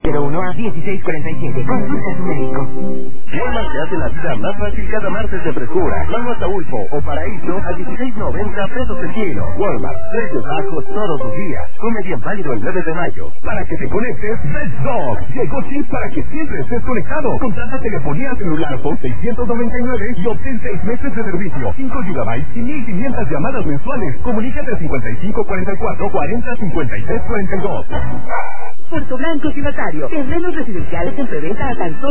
01 a 1647. Consulta a su médico. Walmart te hace la vida más fácil cada martes de frescura. Mango Ataulfo o Paraíso a 16.90 pesos el kilo. Walmart, precios bajos todos los días. Come bien válido el 9 de mayo. Para que te conectes, Red Dog. Llegó Chip para que siempre estés conectado. Contrata telefonía celular por 699 y obtén 6 meses de servicio, 5 GB y 1.500 llamadas mensuales. Comunícate al 5544 40 53 42. Puerto Blanco y Notario. Terrenos residenciales en preventa a tan solo